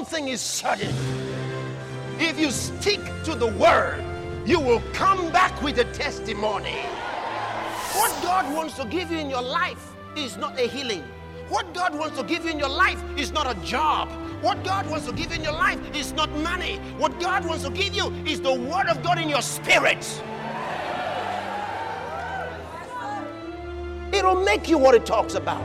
thing is certain. If you stick to the word, you will come back with a testimony. What God wants to give you in your life is not a healing. What God wants to give you in your life is not a job. What God wants to give you in your life is not money. What God wants to give you is the word of God in your spirit. It'll make you what it talks about.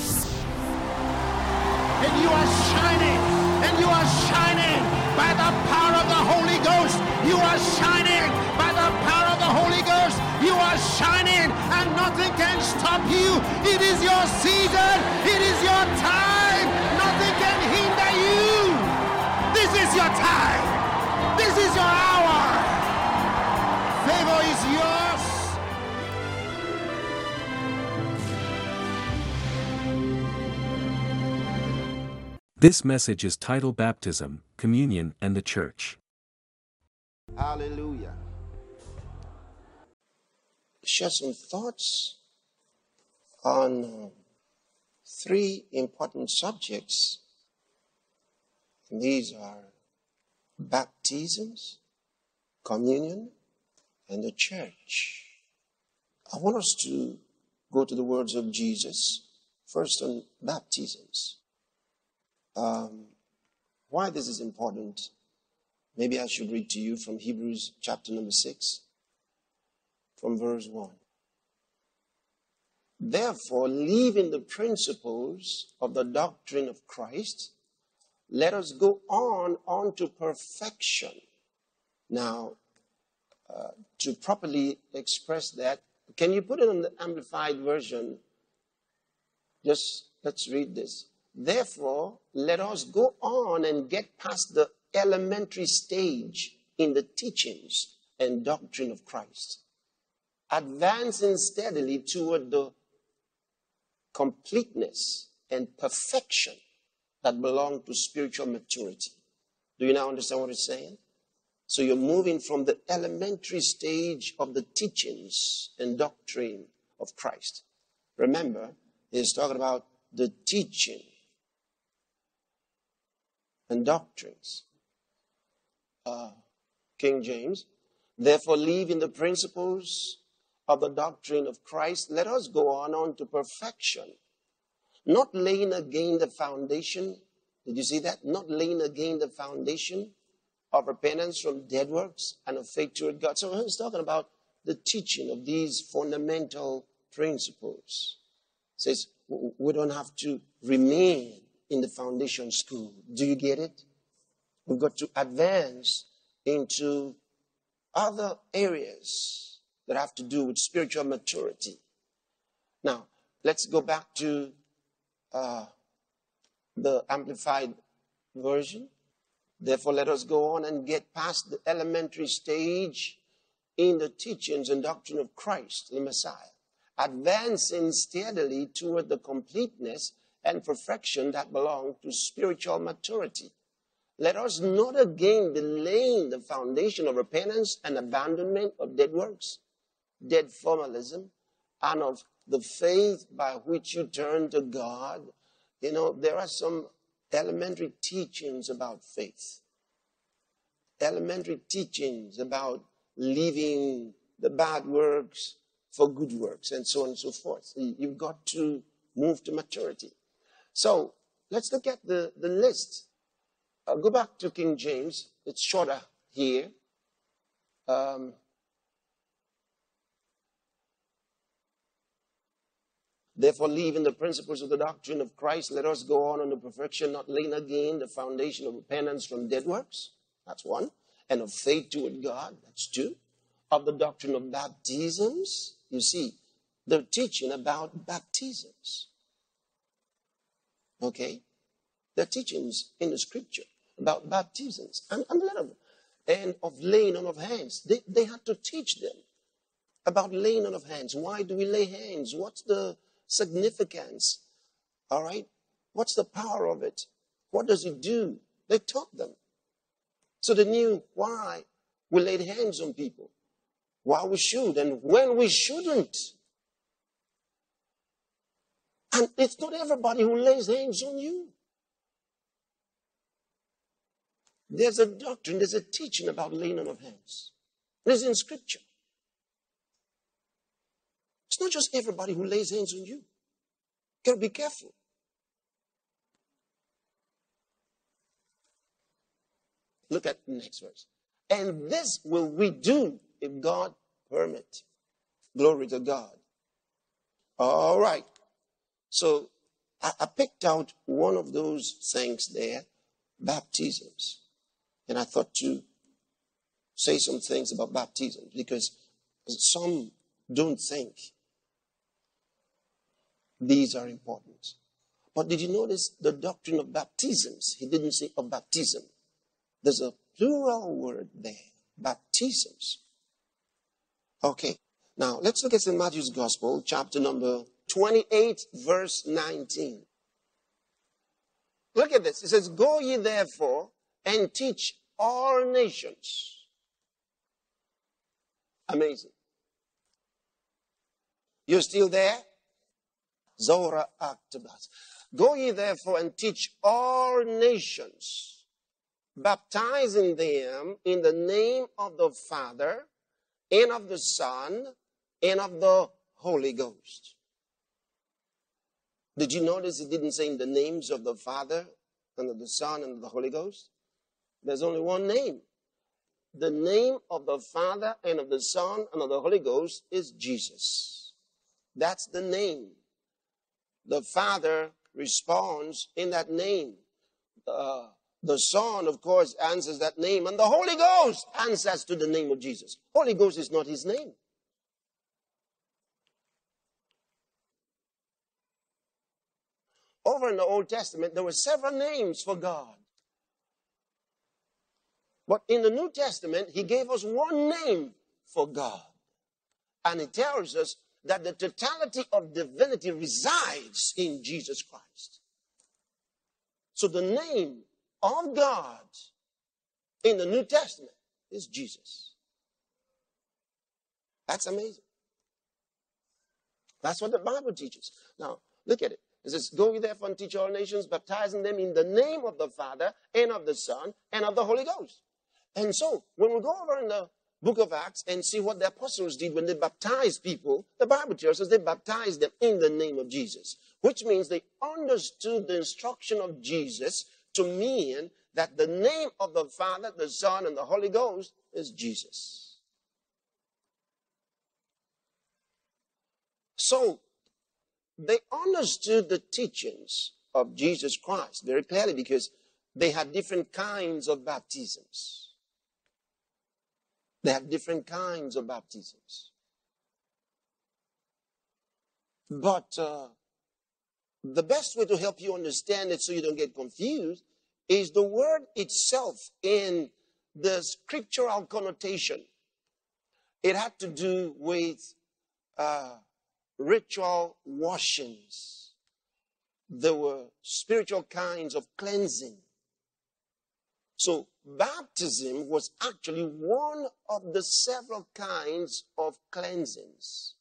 And you are shining. And you are shining by the power of the Holy Ghost. You are shining by the power of the Holy Ghost. You are shining and nothing can stop you. It is your season. It is your time. Nothing can hinder you. This is your time. This is your hour. Favor is yours. This message is titled Baptism, Communion, and the Church. Hallelujah. Share some thoughts on three important subjects. These are baptisms, communion, and the church. I want us to go to the words of Jesus, first on baptisms. Why this is important, maybe I should read to you from Hebrews chapter number 6, from verse 1. Therefore, leaving the principles of the doctrine of Christ, let us go on to perfection. Now, to properly express that, can you put it on the Amplified Version? Just let's read this. Therefore, let us go on and get past the elementary stage in the teachings and doctrine of Christ, advancing steadily toward the completeness and perfection that belong to spiritual maturity. Do you now understand what it's saying? So you're moving from the elementary stage of the teachings and doctrine of Christ. Remember, he's talking about the teaching and doctrines. King James, therefore leaving the principles of the doctrine of Christ, let us go on to perfection, not laying again the foundation. Did you see that? Not laying again the foundation of repentance from dead works and of faith toward God. So he's talking about the teaching of these fundamental principles. It says we don't have to remain in the foundation school. Do you get it? We've got to advance into other areas that have to do with spiritual maturity. Now, let's go back to the Amplified Version. Therefore, let us go on and get past the elementary stage in the teachings and doctrine of Christ, the Messiah, advancing steadily toward the completeness and perfection that belong to spiritual maturity. Let us not again be laying the foundation of repentance and abandonment of dead works, dead formalism, and of the faith by which you turn to God. You know, there are some elementary teachings about faith, elementary teachings about leaving the bad works for good works, and so on and so forth. You've got to move to maturity. So let's look at the list. Go back to King James. It's shorter here. Therefore, leaving the principles of the doctrine of Christ, let us go on to perfection, not laying again the foundation of repentance from dead works. That's one. And of faith toward God. That's two. Of the doctrine of baptisms. You see, they're teaching about baptisms. Okay? They're teachings in the scripture about baptisms. And of laying on of hands. They had to teach them about laying on of hands. Why do we lay hands? What's the significance? All right? What's the power of it? What does it do? They taught them. So they knew why we laid hands on people, why we should, and when we shouldn't. And it's not everybody who lays hands on you. There's a doctrine, there's a teaching about laying on of hands. It is in Scripture. It's not just everybody who lays hands on you. You got to be careful. Look at the next verse. And this will we do if God permit. Glory to God. All right. So I picked out one of those things there, baptisms. And I thought to say some things about baptism because some don't think these are important. But did you notice the doctrine of baptisms? He didn't say of baptism. There's a plural word there, baptisms. Okay, now let's look at St. Matthew's Gospel, chapter number 28, verse 19. Look at this. It says, go ye therefore and teach all nations. Amazing. You're still there? Zora Actabas. Go ye therefore and teach all nations, baptizing them in the name of the Father, and of the Son, and of the Holy Ghost. Did you notice it didn't say in the names of the Father, and of the Son, and of the Holy Ghost? There's only one name. The name of the Father, and of the Son, and of the Holy Ghost is Jesus. That's the name. The Father responds in that name. The Son, of course, answers that name. And the Holy Ghost answers to the name of Jesus. Holy Ghost is not his name. Over in the Old Testament, there were several names for God. But in the New Testament, he gave us one name for God. And it tells us that the totality of divinity resides in Jesus Christ. So the name of God in the New Testament is Jesus. That's amazing. That's what the Bible teaches. Now, look at it. It says, go ye therefore and teach all nations, baptizing them in the name of the Father, and of the Son, and of the Holy Ghost. And so, when we go over in the book of Acts and see what the apostles did when they baptized people, the Bible tells us they baptized them in the name of Jesus, which means they understood the instruction of Jesus to mean that the name of the Father, the Son, and the Holy Ghost is Jesus. So, they understood the teachings of Jesus Christ very clearly because they had different kinds of baptisms. They have different kinds of baptisms. But the best way to help you understand it so you don't get confused is the word itself in the scriptural connotation. It had to do with ritual washings. There were spiritual kinds of cleansing. So baptism was actually one of the several kinds of cleansings.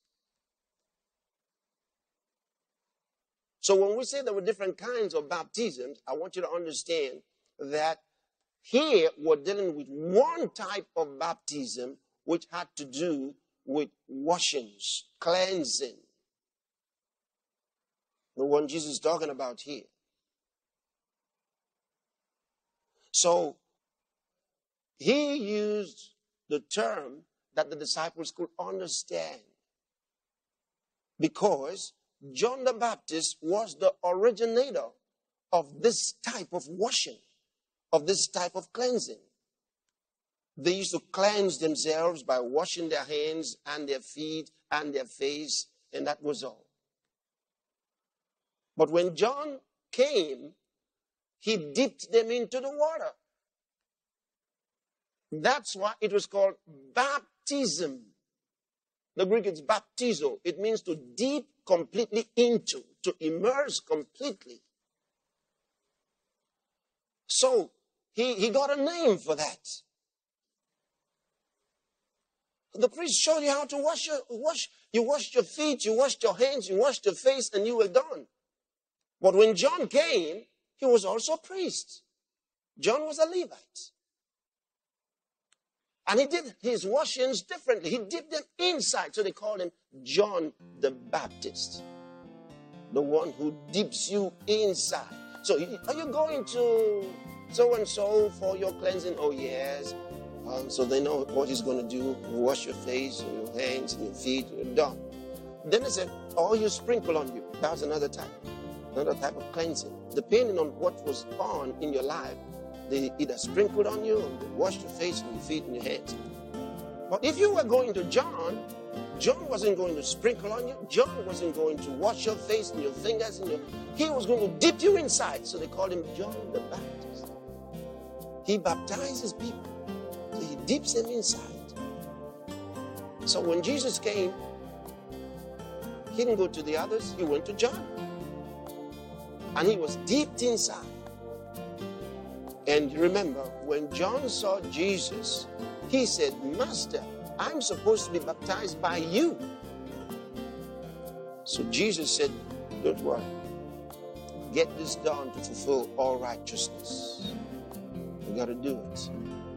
So when we say there were different kinds of baptisms, I want you to understand that here we're dealing with one type of baptism which had to do with washings, cleansing. The one Jesus is talking about here. So, he used the term that the disciples could understand. Because John the Baptist was the originator of this type of washing, of this type of cleansing. They used to cleanse themselves by washing their hands and their feet and their face, and that was all. But when John came, he dipped them into the water. That's why it was called baptism. The Greek is baptizo. It means to dip completely into, to immerse completely. So, he got a name for that. The priest showed you how to wash. You washed your feet, you washed your hands, you washed your face, and you were done. But when John came, he was also a priest. John was a Levite. And he did his washings differently. He dipped them inside. So they called him John the Baptist. The one who dips you inside. So are you going to so-and-so for your cleansing? Oh, yes. So they know what he's going to do. You wash your face, and your hands, and your feet, and you're done. Then they said, oh, you sprinkle on you. That was another type of cleansing. Depending on what was on in your life, they either sprinkled on you, or they washed your face, and your feet, and your hands. But if you were going to John, John wasn't going to sprinkle on you. John wasn't going to wash your face and your fingers. He was going to dip you inside. So they called him John the Baptist. He baptizes people. So he dips them inside. So when Jesus came, he didn't go to the others. He went to John. And he was dipped inside. And remember, when John saw Jesus, he said, Master, I'm supposed to be baptized by you. So Jesus said, don't worry. Get this done to fulfill all righteousness. You got to do it.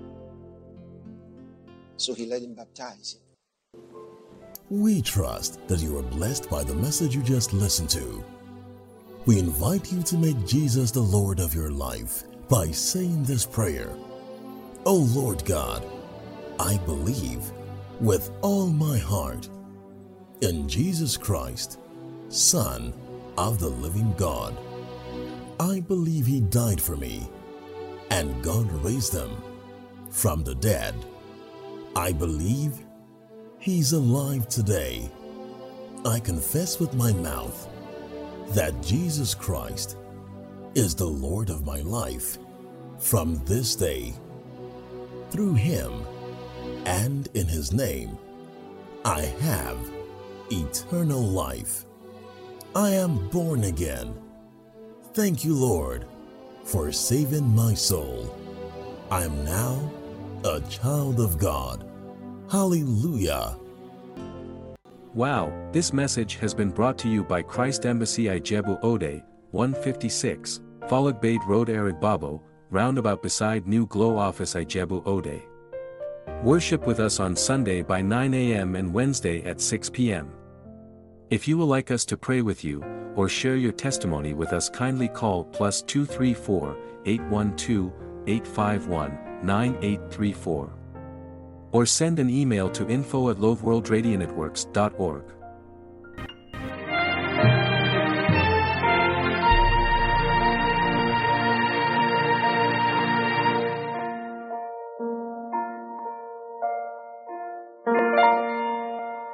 So he let him baptize him. We trust that you are blessed by the message you just listened to. We invite you to make Jesus the Lord of your life by saying this prayer. Oh Lord God, I believe with all my heart in Jesus Christ, Son of the living God. I believe He died for me and God raised Him from the dead. I believe He's alive today. I confess with my mouth that Jesus Christ is the Lord of my life from this day. Through Him and in His name, I have eternal life. I am born again. Thank you, Lord, for saving my soul. I am now a child of God. Hallelujah. Wow, this message has been brought to you by Christ Embassy Ijebu Ode, 156, Falagbade Road Arigbabo, roundabout beside New Glow Office Ijebu Ode. Worship with us on Sunday by 9 a.m. and Wednesday at 6 p.m. If you would like us to pray with you, or share your testimony with us, kindly call +234 812 851 9834. Or send an email to info@loveworldradionetworks.org.